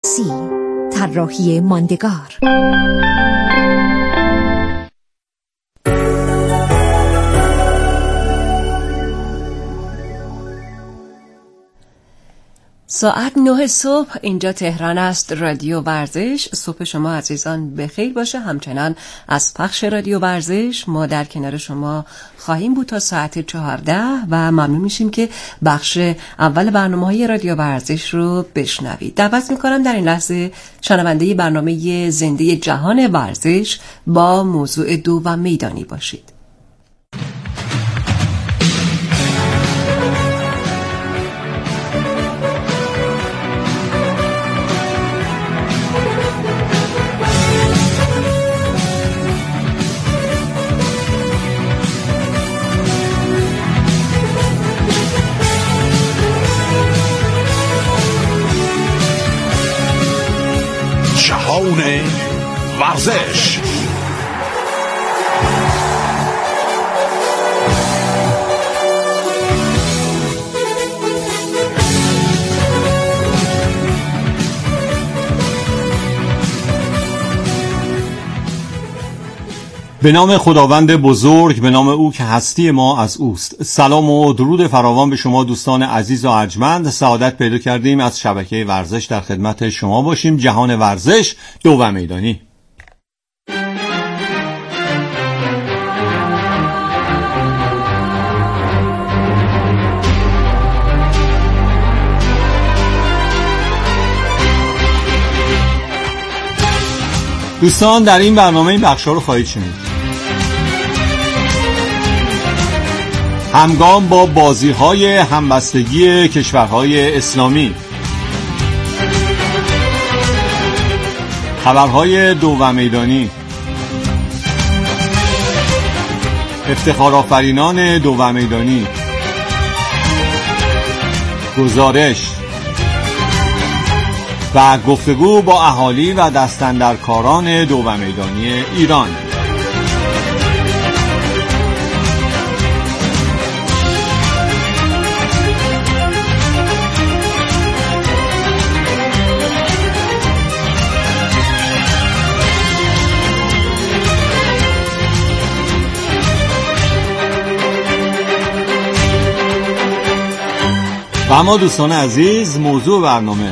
طراحی ماندگار. ساعت 9 صبح اینجا تهران است. رادیو ورزش. صبح شما عزیزان بخیر باشه. همچنان از پخش رادیو ورزش ما در کنار شما خواهیم بود تا ساعت 14 و ممنون میشیم که بخش اول برنامه‌های رادیو ورزش رو بشنوید. دعوت میکنم در این لحظه شنونده برنامه زنده جهان ورزش با موضوع دو و میدانی باشید. ورزش. به نام خداوند بزرگ، به نام او که هستی ما از اوست. سلام و درود فراوان به شما دوستان عزیز و ارجمند. سعادت پیدا کردیم از شبکه ورزش در خدمت شما باشیم. جهان ورزش دو و میدانی. دوستان در این برنامه این بخش‌ها رو خواهید شنید. همگام با بازی‌های همبستگی کشورهای اسلامی، خبرهای دو و میدانی، افتخارآفرینان دو و میدانی، گزارش و گفتگو با اهالی و دستاندرکاران دو و میدانی ایران. و اما دوستان عزیز، موضوع برنامه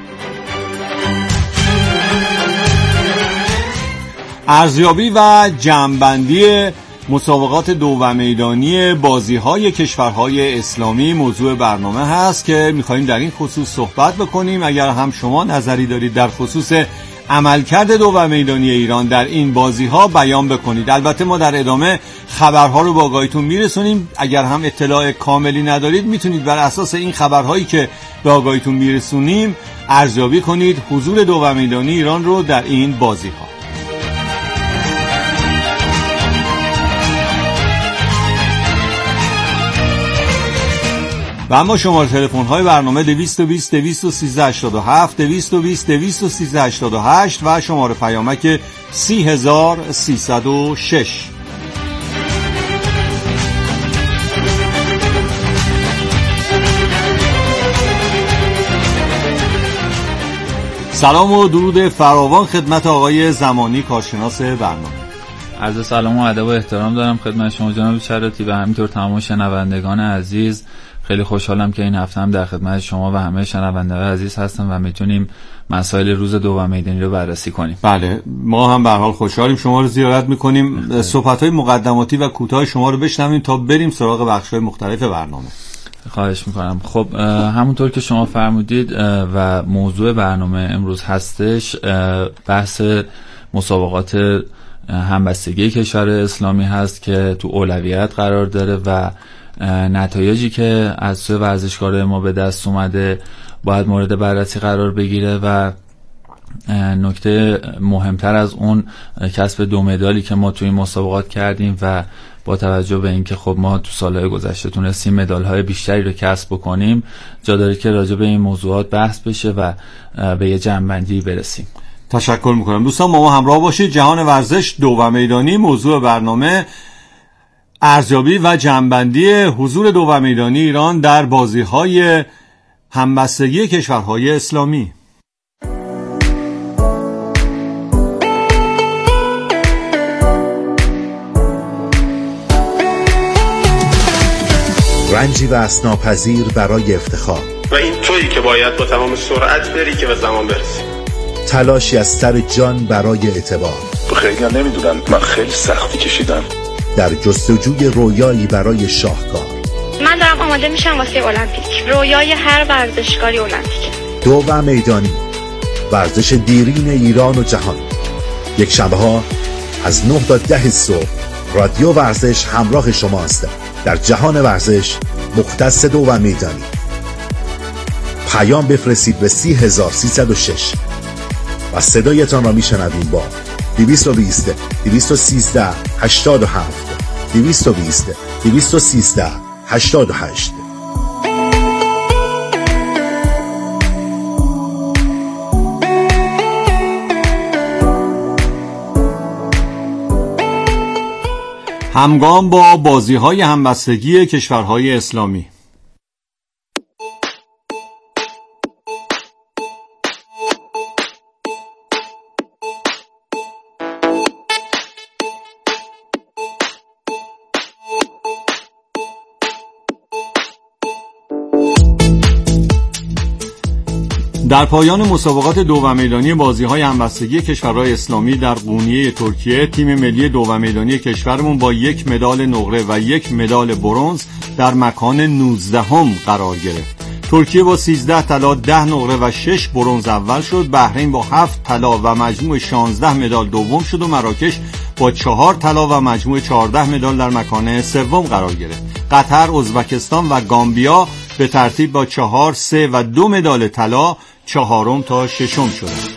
ارزیابی و جمع‌بندی مسابقات دو و میدانی بازی‌های کشورهای اسلامی موضوع برنامه هست که می‌خوایم در این خصوص صحبت بکنیم. اگر هم شما نظری دارید در خصوص عملکرد دو و میدانی ایران در این بازی‌ها بیان بکنید. البته ما در ادامه خبرها رو با آگاهیتون میرسونیم. اگر هم اطلاع کاملی ندارید میتونید بر اساس این خبرهایی که به آگاهیتون میرسونیم ارزیابی کنید حضور دو و میدانی ایران رو در این بازی‌ها. و اما شماره تلفن های برنامه 220 213 87 220 213 88 و شماره پیامک 30306. سلام و درود فراوان خدمت آقای زمانی، کارشناس برنامه. عرض سلام و ادب و احترام دارم خدمت شما جناب شراطی و همینطور تمام شنوندگان عزیز. خیلی خوشحالم که این هفته هم در خدمت شما و همه شنوندگان عزیز هستم و میتونیم مسائل روز دو و میدانی رو بررسی کنیم. بله، ما هم به هر حال خوشحالیم شما رو زیارت میکنیم. صحبت‌های مقدماتی و کوتاه شما رو بشنویم تا بریم سراغ بخش‌های مختلف برنامه. خواهش میکنم. خب همونطور که شما فرمودید و موضوع برنامه امروز هستش بحث مسابقات همبستگی کشور اسلامی هست که تو اولویت قرار داره و نتایجی که از سوی ورزشکارای ما به دست اومده باید مورد بررسی قرار بگیره و نکته مهمتر از اون کسب 2 مدالی که ما توی این مسابقات کردیم و با توجه به اینکه خب ما تو سالهای گذشته تونستیم مدال‌های بیشتری رو کسب بکنیم، جا داره که راجع به این موضوعات بحث بشه و به یه جمع‌بندی برسیم. تشکر میکنم. دوستان با ما همراه باشید. جهان ورزش دو و میدانی موضوع برنامه ارزیابی و جمع‌بندی حضور دو و میدانی ایران در بازی‌های همبستگی کشورهای اسلامی. رنجی وصف‌ناپذیر برای افتخار و این تویی که باید با تمام سرعت بری که به زمان برسی. تلاشی از سر جان برای اعتبار. خیلی نمیدونم، من خیلی سختی کشیدم. در جستجوی رویایی برای شاهکار. من دارم آماده میشم واسه المپیک. رویای هر ورزشکاری المپیک. دو و میدانی، ورزش دیرین ایران و جهان. یک شنبه ها از 9 تا 10 صبح رادیو ورزش همراه شماست در جهان ورزش مختص دو و میدانی. پیام بفرستید به 30306 و صدایتان را میشنویم با 220 213 87 220 213 88. همگام با بازی‌های همبستگی کشورهای اسلامی. در پایان مسابقات دو و میدانی بازی‌های همبستگی کشورهای اسلامی در قونیه ترکیه، تیم ملی دو و میدانی کشورمون با 1 مدال نقره و 1 مدال برنز در مکان 19ام قرار گرفت. ترکیه با 13 طلا، 10 نقره و 6 برنز اول شد. بحرین با 7 طلا و مجموع 16 مدال دوم شد و مراکش با 4 طلا و مجموع 14 مدال در مکان سوم قرار گرفت. قطر، ازبکستان و گامبیا به ترتیب با 4، 3 و 2 مدال طلا 4م تا 6م شدند.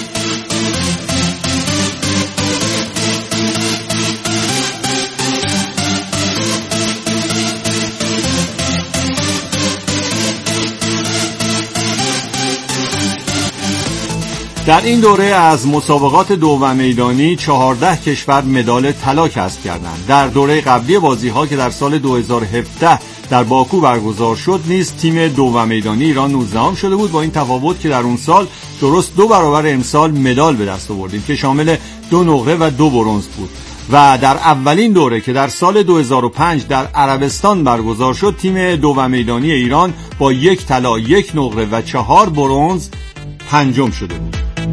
در این دوره از مسابقات دو و میدانی 14 کشور مدال طلا کسب کردند. در دوره قبلی بازی‌ها که در سال 2017 در باکو برگزار شد نیز تیم دو و میدانی ایران 19ام شده بود، با این تفاوت که در اون سال درست 2 برابر امسال مدال به دست آوردیم که شامل 2 نقره و 2 برنز بود. و در اولین دوره که در سال 2005 در عربستان برگزار شد تیم دو و میدانی ایران با 1 طلا، 1 نقره و 4 برنز 5م شده بود.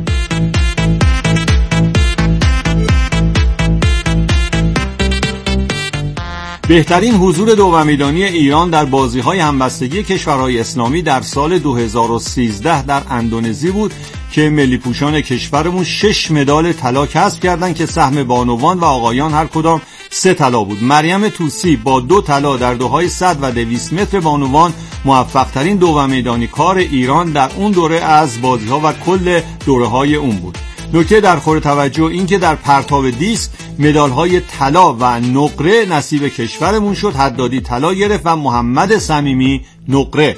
بهترین حضور دو و میدانی ایران در بازی‌های همبستگی کشورهای اسلامی در سال 2013 در اندونزی بود که ملی پوشان کشورمون 6 مدال طلا کسب کردند که سهم بانوان و آقایان هر کدام 3 طلا بود. مریم طوسی با 2 طلا در دوهای 100 و 200 متر بانوان موفق ترین دو و میدانی کار ایران در اون دوره از بازی‌ها و کل دوره‌های اون بود. نکته در خور توجه این که در پرتاب دیسک مدال‌های طلا و نقره نصیب کشورمون شد. حدادی طلا گرفت و محمد صمیمی نقره.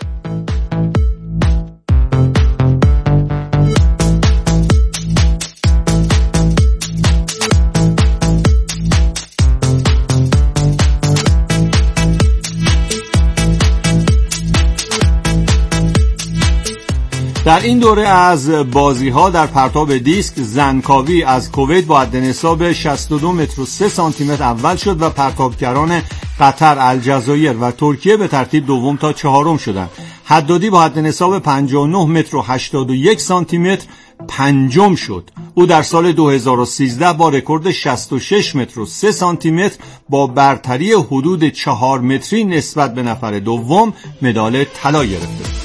در این دوره از بازی‌ها در پرتاب دیسک زنکاوی از کویت با حدنصاب 62 متر و 3 سانتی متر اول شد و پرتابگران قطر، الجزایر و ترکیه به ترتیب دوم تا 4م شدند. حدادی با حدنصاب 59 متر و 81 سانتی متر 5م شد. او در سال 2013 با رکورد 66 متر و 3 سانتی متر با برتری حدود 4 متری نسبت به نفر دوم مدال طلا گرفت.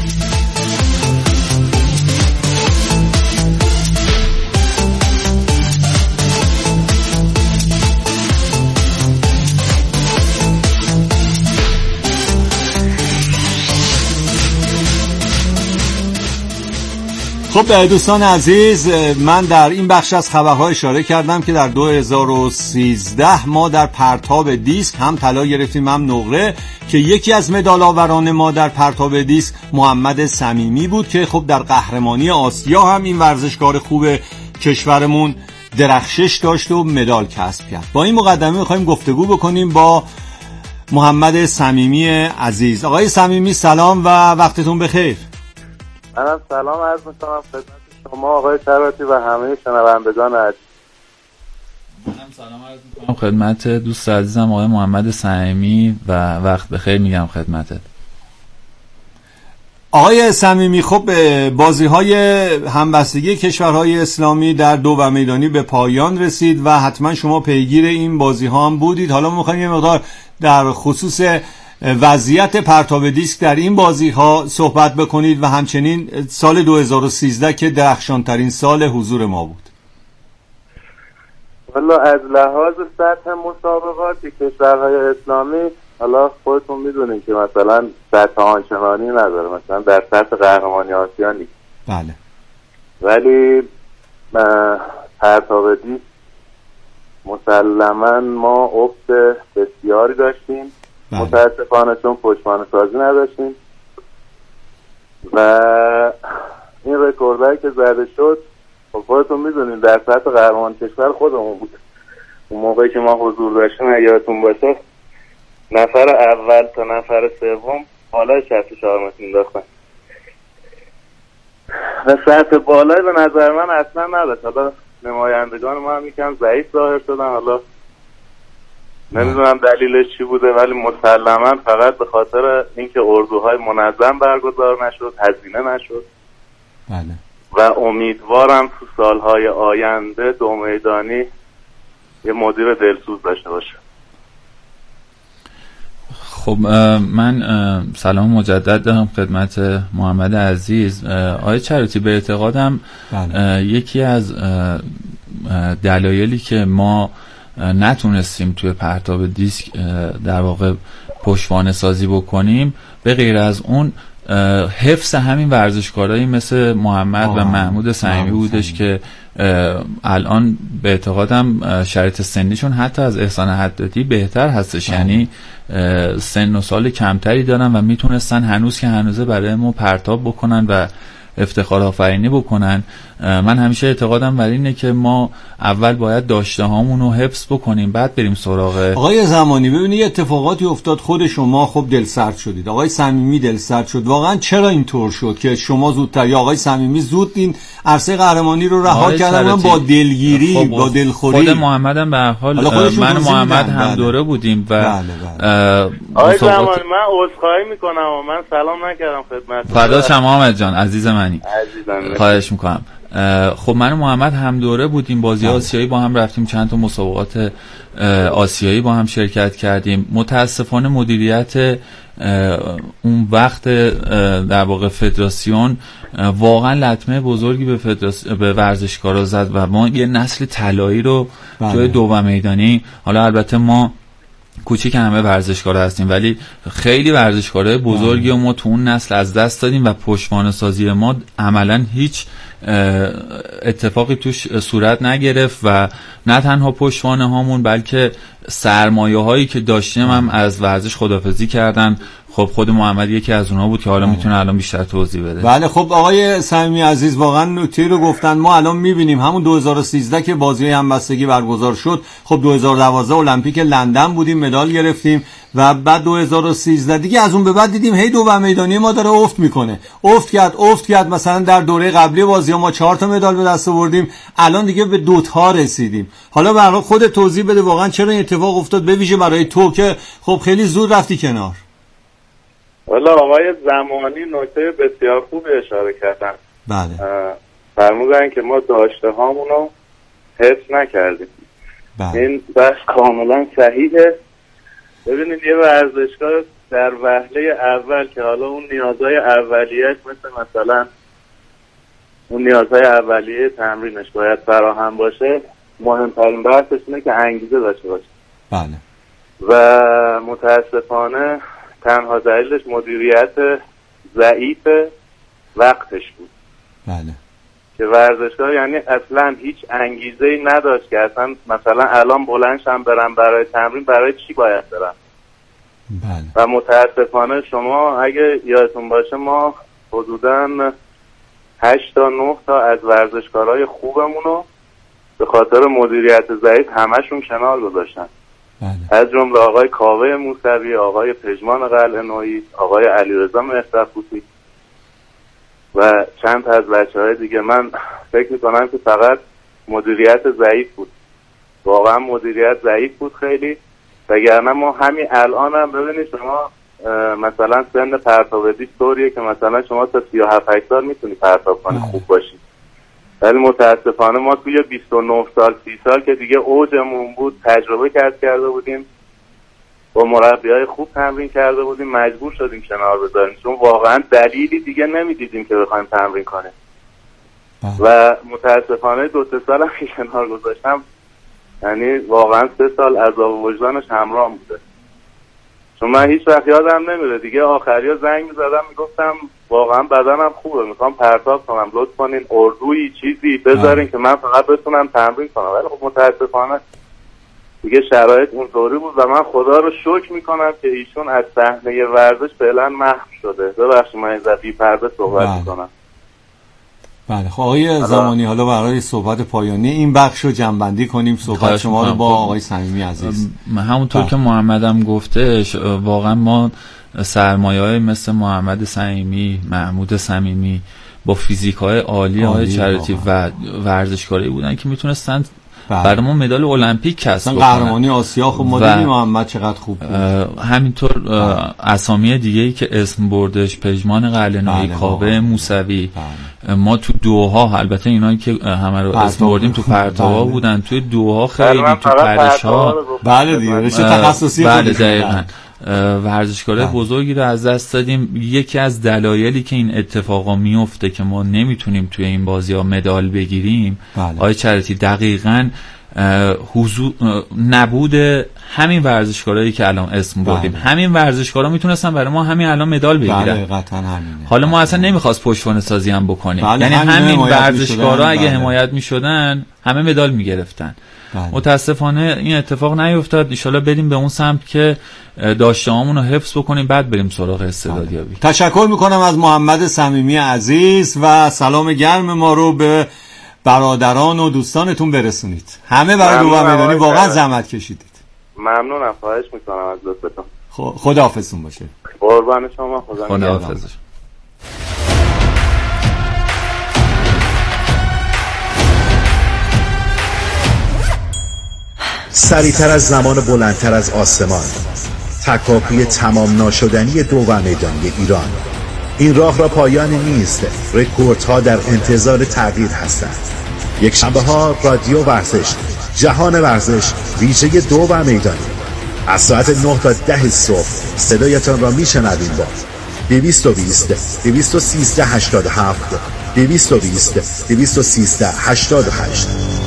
خب دوستان عزیز، من در این بخش از خبرها اشاره کردم که در 2013 ما در پرتاب دیسک هم طلا گرفتیم هم نقره که یکی از مدال آوران ما در پرتاب دیسک محمد صمیمی بود که خب در قهرمانی آسیا هم این ورزشکار خوب کشورمون درخشش داشت و مدال کسب کرد. با این مقدمه می‌خوایم گفتگو بکنیم با محمد صمیمی عزیز. آقای صمیمی سلام و وقتتون بخیر. منم سلام عرض می‌کنم خدمت شما آقای طراطی و همه شنوندگان عزیز. سلام عرض می‌کنم خدمت دوست عزیزم آقای محمد صمیمی و وقت بخیر میگم خدمتت. آقای صمیمی، خب بازی‌های همبستگی کشورهای اسلامی در دومیدانی به پایان رسید و حتما شما پیگیر این بازی‌ها هم بودید. حالا می‌خوایم یه مقدار در خصوص وضعیت پرتاب دیسک در این بازی‌ها صحبت بکنید و همچنین سال 2013 که درخشان‌ترین سال حضور ما بود. والا از لحاظ سطح مسابقات کشورهای اسلامی، حالا خودتون میدونین که مثلا سطح آنچنانی نداره، مثلا در سطح قهرمانی آسیا نیست. بله. ولی پرتاب دیسک مسلما ما افت بسیاری داشتیم. بله. متاسفانه چون پشتوانه سازی نداشتیم و این رکوردهایی که زده شد خب خودتون میدونین در سطح قهرمان کشور خودمون بود. اون موقعی که ما حضور داشتیم یادتون باشه نفر اول تا نفر سوم بالای 64 متر مینداختن و سطح بالای به نظر من اصلا نداشت. حالا نمایندگان ما هم یکم ضعیف ظاهر شدن، حالا نمیدونم دلیلش چی بوده، ولی مسلما فقط به خاطر اینکه اردوهای منظم برگزار نشد، هزینه نشد. بله. و امیدوارم تو سالهای آینده دو میدانی یه مدیر دلسوز داشته باشه. خب من سلام مجدد دارم خدمت محمد عزیز. آقای چراتی، به اعتقادم یکی از دلایلی که ما نتونستیم توی پرتاب دیسک در واقع پشتوانه سازی بکنیم به غیر از اون حفظ همین ورزشکارایی مثل محمد و محمود صمیمی بودش که الان به اعتقادم شرایط سنیشون حتی از احسان حدادی بهتر هستش. یعنی سن و سال کمتری دارن و میتونستن هنوز که هنوزه برای ما پرتاب بکنن و افتخار آفرینی بکنن. من همیشه اعتقادم بر اینه که ما اول باید داشته هامونو حفظ بکنیم بعد بریم سراغ. آقای زمانی، ببینید اتفاقاتی افتاد، خود شما خب دلسرد شدید، آقای صمیمی دلسرد شد. واقعا چرا اینطور شد که شما زودتر یا آقای صمیمی زود این عرصه قهرمانی رو رها کردن با دلگیری خب با دلخوری؟ خود محمد هم به هر حال من و محمد هم دوره بودیم و آقای زمانی من عذرخواهی میکنم و من سلام نکردم خدمت. فدا شما محمد جان عزیزم، خواهش میکنم. خب من و محمد هم دوره بودیم، بازی آسیایی با هم رفتیم، چند تا مسابقات آسیایی با هم شرکت کردیم. متاسفانه مدیریت اون وقت در واقع فدراسیون واقعا لطمه بزرگی به ورزشکارا زد و ما یه نسل طلایی رو توی دو میدانی، حالا البته ما کوچیک همه ورزشکارا هستیم ولی خیلی ورزشکارای بزرگی و ما تو اون نسل از دست دادیم و پشتوانه سازی ما عملا هیچ اتفاقی توش صورت نگرفت و نه تنها پشتوانه هامون بلکه سرمایه هایی که داشتیم هم از ورزش خداحافظی کردن. خب خود محمد یکی از اونها بود که حالا میتونه الان بیشتر توضیح بده. بله. خب آقای صمیمی عزیز واقعا نکته رو گفتن. ما الان میبینیم همون 2013 که بازی همبستگی برگزار شد، خب 2012 المپیک لندن بودیم، مدال گرفتیم و بعد 2013 دیگه از اون به بعد دیدیم هی دو میدانی ما داره افت میکنه، افت کرد. مثلا در دوره قبلی بازی ما 4 تا مدال به دست آوردیم، الان دیگه به 2 تا رسیدیم. حالا برای خود توضیح بده واقعا چرا این اتفاق افتاد، به ویژه برای تو که خب خیلی زود رفتی کنار. والا آقای زمانی نکته بسیار خوبی اشاره کردن. بله. فرمودن که ما داشته هامونو حفظ نکردیم. بله. این بحث کاملا صحیحه. ببینید یه ورزشکار در وهله اول که حالا اون نیازهای اولیه‌اش مثلا اون نیازهای اولیه تمرینش باید فراهم باشه، مهمترین بحثش اینه که انگیزه داشته باشه. بله. و متاسفانه تنها دلیلش مدیریت ضعیف وقتش بود. بله. که ورزشکار یعنی اصلا هیچ انگیزه‌ای نداشت که اصلا مثلا الان بلندشم برم برای تمرین، برای چی باید برم؟ بله. و متاسفانه شما اگه یادتون باشه ما حدوداً 8 تا 9 تا از ورزشکارای خوبمونو به خاطر مدیریت ضعیف همشون کنار گذاشتن. بله. از جمله آقای کاوه موسوی، آقای پژمان قلعه‌نویی، آقای علیرضا مهرصفوتی و چند تا از بچه‌های دیگه. من فکر می‌کنم که فقط مدیریت ضعیف بود واقعا مدیریت ضعیف بود خیلی، وگرنه ما همین الان هم ببینید شما مثلا سن پرتابدی طوریه که مثلا شما تا 37 سال میتونی پرتاب کنی خوب باشی، ولی متاسفانه ما توی 29 سال 30 سال که دیگه اوجمون بود تجربه کرده بودیم، با مربیای خوب تمرین کرده بودیم، مجبور شدیم کنار بذاریم چون واقعا دلیلی دیگه نمیدیدیم که بخوایم تمرین کنیم و متاسفانه 2-3 سال هم کنار گذاشتم، یعنی واقعا 3 سال عذاب وجدانش همراه بوده. چون من هیچ وقت یادم نمیره دیگه آخریا زنگ میزدم میگفتم واقعا بدنم خوبه میخوام پرتاب کنم، لطف کنین اردویی چیزی بذارین که من فقط بتونم تمرین کنم، ولی خب متاسفانه دیگه شرایط اونطوری بود و من خدا رو شکر میکنم که ایشون از صحنه ورزش فعلا محو شده. ببخشید من از بی پرده صحبت میکنم. بله خب آقای زمانی حالا برای صحبت پایانی این بخش رو جمع‌بندی کنیم، صحبت شما رو با آقای صمیمی عزیز. همونطور که محمدم گفتش واقعا ما سرمایه‌های مثل محمد صمیمی، محمود صمیمی با فیزیک‌های عالی آقای چرتی و ورزشکاری بودن که میتونستن برای ما مدال المپیک کسب کنن. قهرمانی آسیا خب ما دیدیم محمد چقدر خوب بود. همینطور اسامی دیگه‌ای که اسم بردش پژمان قلعه‌نویی، کاوه موسوی، ما تو دوها البته اینایی که همه رو اسم بردیم تو پرتابا بودن، توی دوها خیلی تو پرش‌ها بله دیگه رشته تخصصی بله دقیقاً ورزشکارای بزرگی رو از دست دادیم. یکی از دلایلی که این اتفاقا میفته که ما نمیتونیم توی این بازی‌ها مدال بگیریم آقای چرتی دقیقاً نبود همین ورزشکارایی که الان اسم بردیم. همین ورزشکارا میتونستن برای ما همین الان مدال بگیرن. حالا ما اصلا نمیخواست پشتوانه سازی هم بکنیم، یعنی همین ورزشکارا اگه حمایت میشدن همه مدال میگرفتن. متاسفانه این اتفاق نیفتاد. ان شاءالله بریم به اون سمت که داشته‌هامون رو حفظ بکنیم، بعد بریم سراغ استعدادیابی. تشکر میکنم از محمد صمیمی عزیز و سلام گرم ما رو به برادران و دوستانتون برسونید. همه برای دوام میدانی واقعا زحمت کشیدید. ممنونم، خواهش میکنم از لطفتون. خداحافظتون باشه. قربان شما. خداحافظ. سریعتر از زمان، بلندتر از آسمان، تکاپی تمام ناشدنی دوم میدانی ایران. این راه را پایانی نیست، رکوردها در انتظار تغییر هستند. یک شنبه ها رادیو ورزش، جهان ورزش، ویژه دوم میدانی از ساعت 9 تا 10 صبح صدایتان را میشنویم با 220 213 87 220 213 88.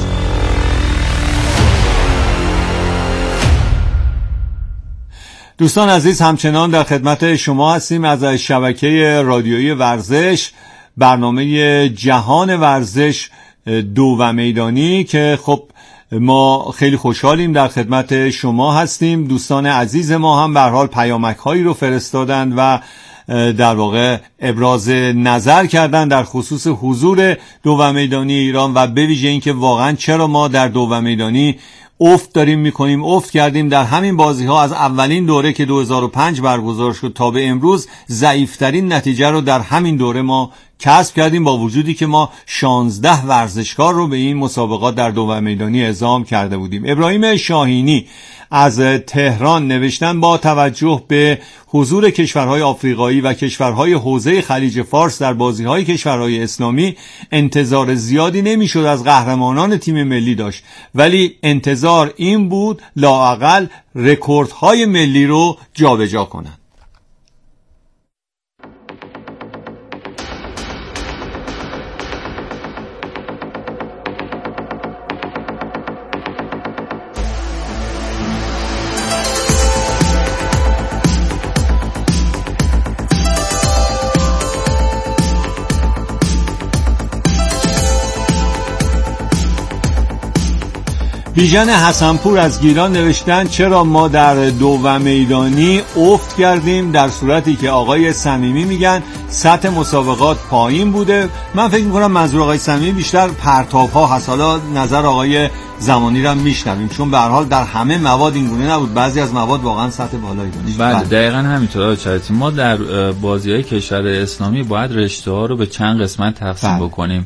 دوستان عزیز همچنان در خدمت شما هستیم از شبکه رادیویی ورزش، برنامه جهان ورزش دو و میدانی که خب ما خیلی خوشحالیم در خدمت شما هستیم. دوستان عزیز ما هم به هر حال پیامک هایی رو فرستادند و در واقع ابراز نظر کردن در خصوص حضور دو و میدانی ایران و به ویژه اینکه واقعا چرا ما در دو و میدانی افت داریم میکنیم. افت کردیم در همین بازی ها از اولین دوره که 2005 برگزار شد تا به امروز ضعیفترین نتیجه رو در همین دوره ما کسب کردیم، با وجودی که ما 16 ورزشکار رو به این مسابقات در دو میدانی اعزام کرده بودیم. ابراهیم شاهینی از تهران نوشتن با توجه به حضور کشورهای آفریقایی و کشورهای حوزه خلیج فارس در بازی‌های کشورهای اسلامی انتظار زیادی نمی‌شد از قهرمانان تیم ملی داشت، ولی انتظار این بود لااقل رکوردهای ملی رو جابجا کنند. بیژن حسنپور از گیلان نوشتن چرا ما در دو و میدانی افت کردیم در صورتی که آقای صمیمی میگن سطح مسابقات پایین بوده. من فکر میکنم منظور آقای صمیمی بیشتر پرتاب ها هست. حالا نظر آقای زمانی رو میشنویم چون به هر حال در همه مواد این گونه نبود، بعضی از مواد واقعا سطح بالایی داشت. بله دقیقاً همینطوره چرتی. ما در بازی‌های کشور اسلامی باید رشته‌ها رو به چند قسمت تقسیم بکنیم.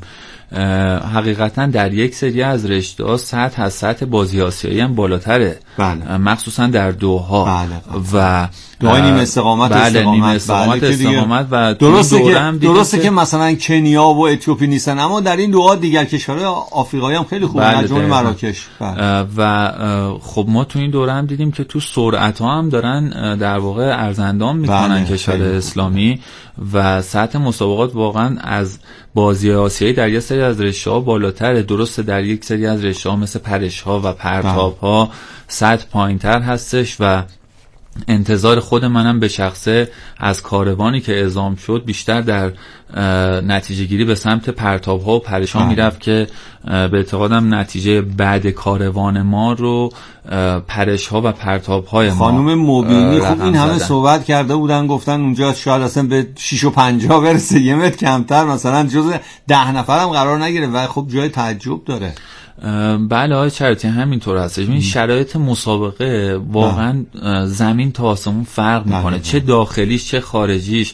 حقیقتا در یک سری از رشته‌ها سطح از سطح بازی آسیایی هم بالاتره. بله. مخصوصا در دوها. بله. و دوهای نیمه استقامت استقامت و درسته که مثلا کنیا و اتیوپی نیستن، اما در این دوها دیگر کشورهای آفریقایی هم خیلی خوبه، مجموعه مراکش. و خب ما تو این دوره هم دیدیم که تو سرعت ها هم دارن در واقع ارزندام میکنن کشور اسلامی و سطح مسابقات واقعا از بازی آسیایی در یک سری از رشته‌ها بالاتره. درسته در یک سری از رشته‌ها مثل پرش‌ها و پرتاب‌ها سطح پایین‌تر هستش و انتظار خود منم به شخصه از کاروانی که اعزام شد بیشتر در نتیجه گیری به سمت پرتاب‌ها و پرش‌ها میرفت که به اعتقادم نتیجه بعد کاروان ما رو پرش‌ها و پرتاب‌های ما. خانم مبینی خوب این همه صحبت کرده بودن، گفتن اونجا شاید اصلا به 6.50 برسه، یه متر کمتر مثلا جز 10 نفر هم قرار نگیره و خب جای تعجب داره. بله آقای چرتی همینطور هستش. این شرایط مسابقه واقعا زمین تا آسمون فرق میکنه، چه داخلیش چه خارجیش.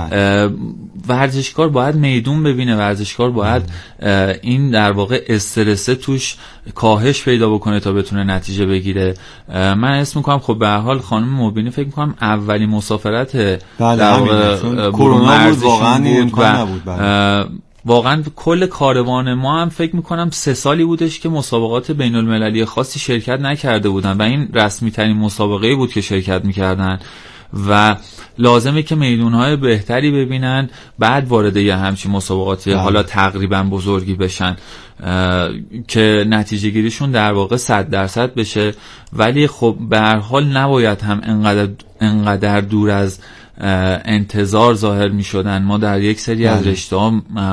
ورزشکار باید میدون ببینه، ورزشکار باید این در واقع استرس توش کاهش پیدا بکنه تا بتونه نتیجه بگیره. من اسم میکنم خب به هر حال خانم مبینی فکر میکنم اولین مسافرت در کرونا بود، واقعا امکان نبود. واقعا کل کاروان ما هم فکر میکنم 3 سالی بودش که مسابقات بین المللی خاصی شرکت نکرده بودن و این رسمی ترین مسابقه بود که شرکت میکردن و لازمه که میدونهای بهتری ببینن بعد وارد یه همچین مسابقاتی حالا تقریبا بزرگی بشن که نتیجه گیریشون در واقع 100% بشه. ولی خب به هر حال نباید هم انقدر دور از انتظار ظاهر می شدن. ما در یک سری از رشته ها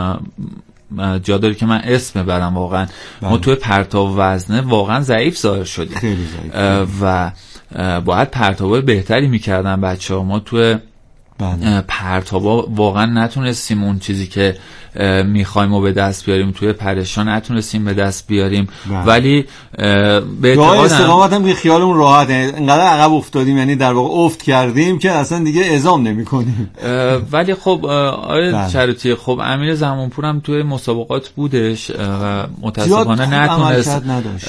جا داره که من اسم ببرم واقعا ما توی پرتاب وزنه واقعا ضعیف ظاهر شدیم، خیلی ضعیف و باید پرتابای بهتری میکردن بچه ها. ما توی پرتابا واقعا نتونستیم اون چیزی که میخوایم و به دست بیاریم، توی پرشا نتونستیم به دست بیاریم. ولی به اعتقادم استقامت هم که خیالمون راحته، انقدر عقب افتادیم، یعنی در واقع افت کردیم که اصلا دیگه اعزام نمی کنیم. ولی خب آیه شرطی خب امیر زمانپور هم توی مسابقات بودش و متاسفانه نتونست.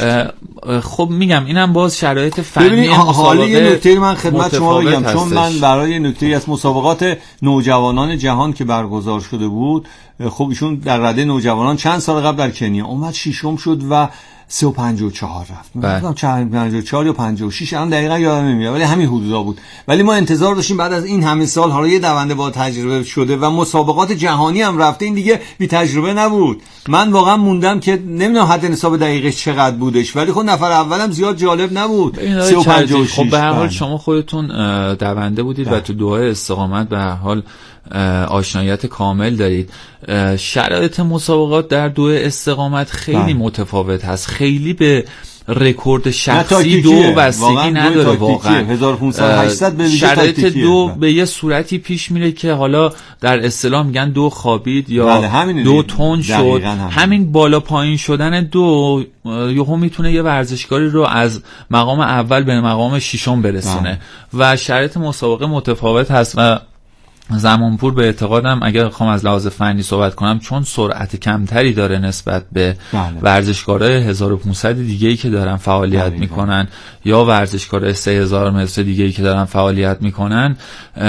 خب میگم اینم باز شرایط فنی مسابقه. یه نکته من خدمت شما بگم، چون من برای نکته از مسابقات نوجوانان جهان که برگزار شده بود، خب ایشون در رده نوجوانان چند سال قبل در کنیا اومد 6م شد و 3.54 رفت. مثلا 54 یا 56 الان دقیقاً یادم نمیاد ولی همین حدودا بود. ولی ما انتظار داشتیم بعد از این همه سال حالا یه دونده با تجربه شده و مسابقات جهانی هم رفته، این دیگه بی تجربه نبود. من واقعا موندم که نمیدونم حد حساب دقیقش چقدر بودش، ولی خب نفر اولم زیاد جالب نبود. 3.56. خب به هر حال شما خودتون دونده بودید و تو دوهای استقامت به هر حال آشنایت کامل دارید. شرایط مسابقات در دوه استقامت خیلی متفاوت هست، خیلی به رکورد شخصی دو بستگی نداره. واقعا 1500 شرایط دو به یه صورتی پیش میره که حالا در اصطلاح میگن دو خوابید یا دو تون شد. همین بالا پایین شدن دو یهو میتونه یه ورزشکاری رو از مقام اول به مقام ششم برسونه و شرایط مسابقه متفاوت هست. و زمانپور به اعتقادم اگر بخوام از لحاظ فنی صحبت کنم چون سرعت کمتری داره نسبت به ورزشکارای 1500 دیگه‌ای که دارن فعالیت میکنن یا ورزشکارای 3000 متر دیگه‌ای که دارن فعالیت میکنن،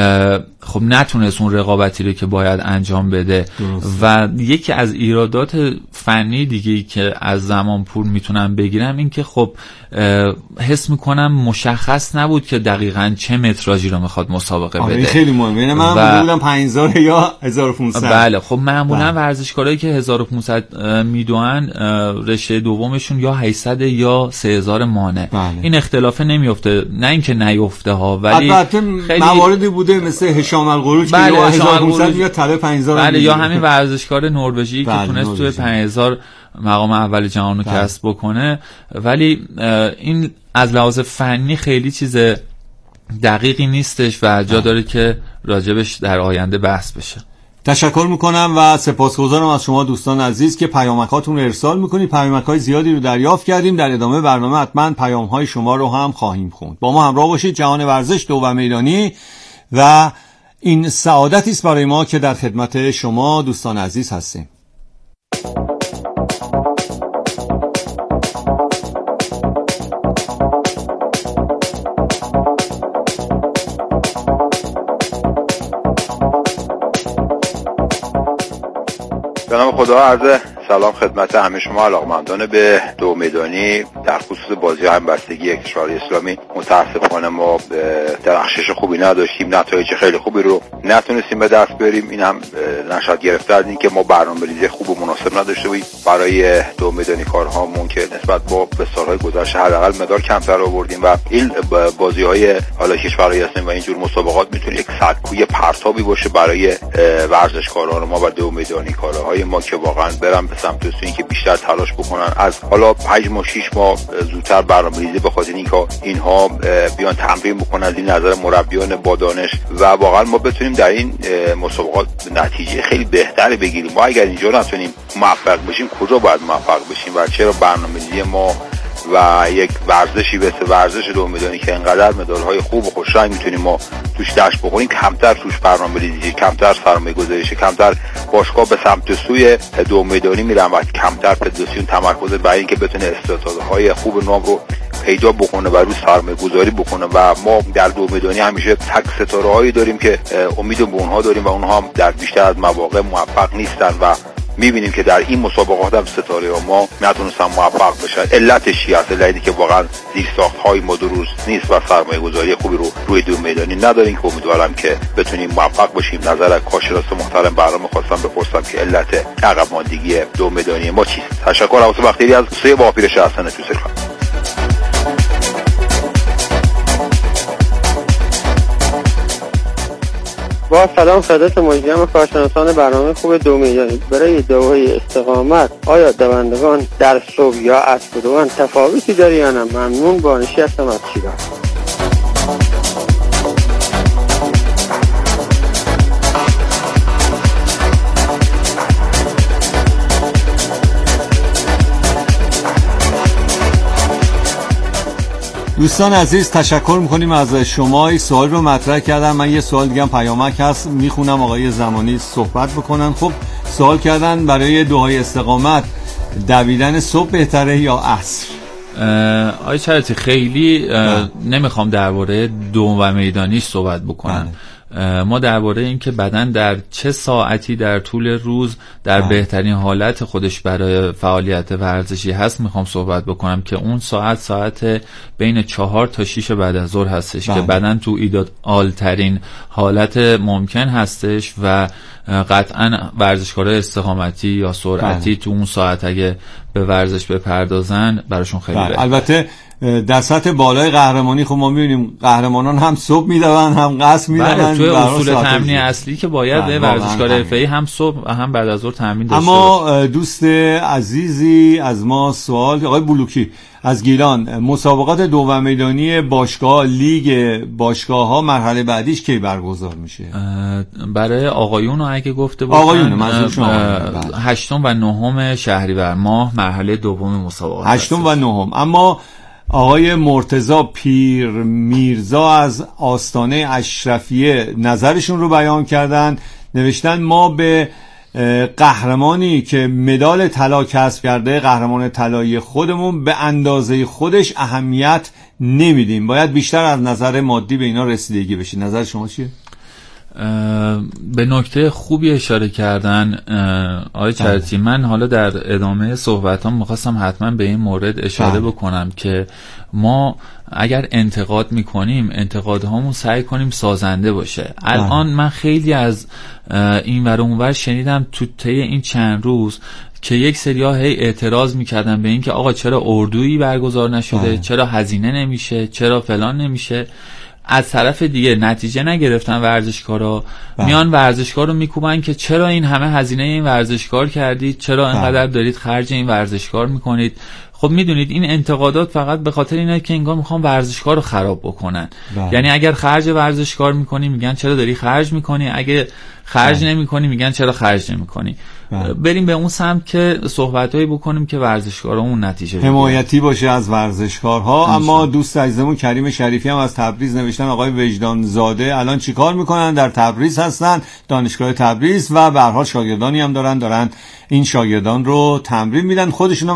خب نتونست اون رقابتی رو که باید انجام بده. و یکی از ایرادات فنی دیگه‌ای که از زمانپور میتونم بگیرم این که خب حس میکنم مشخص نبود که دقیقاً چه متراژی رو میخواد مسابقه بده. خیلی مهمه. من بودم 5000 یا 1500. بله خب معمولا ورزشکارایی که 1500 میدونن رشته دومشون یا 800 یا 3000 مانه. این اختلاف نمیفته، نه اینکه نیفته ها، ولی خیلی مواردی بوده مثل هشام القروج که 1500 یا طلب 5000. بله یا همین ورزشکار نروژی که تونست توی 5000 مقام اول جهان رو کسب بکنه. ولی این از لحاظ فنی خیلی چیز دقیقی نیستش و جا داره که راجبش در آینده بحث بشه. تشکر میکنم و سپاسگزارم از شما دوستان عزیز که پیامکاتون رو ارسال میکنید. پیامک‌های زیادی رو دریافت کردیم. در ادامه برنامه حتما پیام‌های شما رو هم خواهیم خوند. با ما همراه باشید. جهان ورزش دو و میدانی و این سعادتی است برای ما که در خدمت شما دوستان عزیز هستیم. به نام خدا، عرض سلام خدمت همه شما علاقمندان به دو میدانی در خصوص بازی همبستگی کشورهای اسلامی. متاسفانه ما درخشش خوبی نداشتیم، نتایج خیلی خوبی رو نتونستیم به دست بیاریم. این هم نشد گرفته از این که ما برنامه‌ریزی خوب و مناسب نداشته بودیم برای دو میدانی کارهامون که نسبت به سالهای گذشته حداقل مدال کمتر آوردیم و این بازی‌های حالا کشورهای اسلامی و اینجور مسابقات میتونه یک سدکوی پرتابی باشه برای ورزشکاران ما و دو میدانی کارهای ما که واقعا برن به سمت این که بیشتر تلاش بکنن، از حالا 5 ماه 6 ماه زودتر برنامه‌ریزی به خاطر اینها بیان تمرین بکنن از این نظر مربیان با دانش و واقعا ما بتونیم در این مسابقات نتیجه خیلی بهتری بگیریم. ما اگر اینجا نتونیم موفق بشیم کجا باید موفق بشیم و چرا برنامه‌ریزی ما و یک ورزشی مثل ورزش دو میدانی که اینقدر مدال‌های خوب و خوشرنگ میتونیم ما توش دست بخوریم کمتر توش برنامه‌ریزی، کمتر سرمایه‌گذاری، کمتر باشگاه به سمت سوی دو میدانی میرن و کمتر فدراسیون تمرکز بر این که بتونه استعدادهای خوب نام رو پیدا بکنه و روی سرمایه‌گذاری بکنه و ما در دو میدانی همیشه تک ستاره‌هایی داریم که امید به اونها داریم و اونها هم در بیشتر از مواقع موفق نیستن و میبینیم که در این مسابقات هم ستاره ما نتونستن موفق بشن. علتش چی است؟ علتی که واقعا زیرساخت‌های ما درست نیست و سرمایه‌گذاری خوبی رو روی دو میدانی نداریم که امیدوارم که بتونیم موفق باشیم. نظر کارشناس محترم برنامه خواستم بپرسم که علت عقب ماندگی دو میدانی ما چیست؟ تشکر. عباس بختیاری از سوی واپیر شهرستان توسعه. با سلام خدمت مجریان و کارشناسان برنامه خوب دو میدانی. برای دوای استقامت آیا دوندگان در صبح یا عصر دوان تفاوتی داره یا نه؟ ممنون. بانشی هستم از شیراز. دوستان عزیز تشکر میکنیم از شما. این سوال رو مطرح کردن، من یه سوال دیگه هم پیامک هست میخونم آقای زمانی صحبت بکنن. خب سوال کردن برای دوهای استقامت دویدن صبح بهتره یا عصر؟ آقای چرتی خیلی نمیخوام درباره دو و میدانیش صحبت بکنم. ما درباره این که بدن در چه ساعتی در طول روز در بهترین حالت خودش برای فعالیت ورزشی هست میخوام صحبت بکنم که اون ساعت بین 4 تا 6 بعد از ظهر هستش که بدن تو ایدئالترین حالت ممکن هستش و قطعا ورزشکارای استقامتی یا سرعتی تو اون ساعت اگه به ورزش بپردازن براشون خیلی بهتره. البته در سطح بالای قهرمانی خب ما می‌بینیم قهرمانان هم صبح میدون هم قصر میدون. توی اصول تمرینی اصلی که باید ورزشکار حرفه‌ای هم صبح هم بعد از ظهر تمرین داشته باشه. اما دوست عزیزی از ما سوال، آقای بلوکی از گیلان، مسابقات دو و میدانی باشگاه لیگ باشگاه‌ها مرحله بعدیش کی برگزار میشه؟ برای آقایون اگه گفته باشن آقایون 8 و 9 شهریور ماه مرحله دوم مسابقات 8 و 9. اما آقای مرتضی پیر میرزا از آستانه اشرفیه نظرشون رو بیان کردن. نوشتن ما به قهرمانی که مدال طلا کسب کرده، قهرمان طلایی خودمون، به اندازه خودش اهمیت نمیدیم، باید بیشتر از نظر مادی به اینا رسیدگی بشه. نظر شما چیه؟ به نکته خوبی اشاره کردن آقای چرتی. من حالا در ادامه صحبتام میخواستم حتما به این مورد اشاره بکنم که ما اگر انتقاد میکنیم انتقادهامون سعی کنیم سازنده باشه. الان من خیلی از این ور اون ور شنیدم تو طی این چند روز که یک سری‌ها هی اعتراض میکردن به این که آقا چرا اردویی برگزار نشده، چرا هزینه نمیشه، چرا فلان نمیشه. از طرف دیگه نتیجه نگرفتن ورزشکارا، میان ورزشکار رو میکوبن که چرا این همه هزینه این ورزشکار کردید، چرا اینقدر دارید خرج این ورزشکار میکنید. خب میدونید این انتقادات فقط به خاطر اینه که انگار میخوان ورزشکار رو خراب بکنن. یعنی اگر خرج ورزشکار میکنی میگن چرا داری خرج میکنی، اگه خرج نمیکنی میگن چرا خرج نمیکنی. بریم به اون سمت که صحبتایی بکنیم که ورزشکارا اون نتیجه حمایتی باشه از ورزشکارها. اما دوست عزیزمون کریم شریفی هم از تبریز نوشتن آقای وجدان زاده الان چیکار میکنن؟ در تبریز هستن، دانشگاه تبریز، و به هر حال شاگردانی هم دارن این شاگردان رو تمرین میدن. خودشون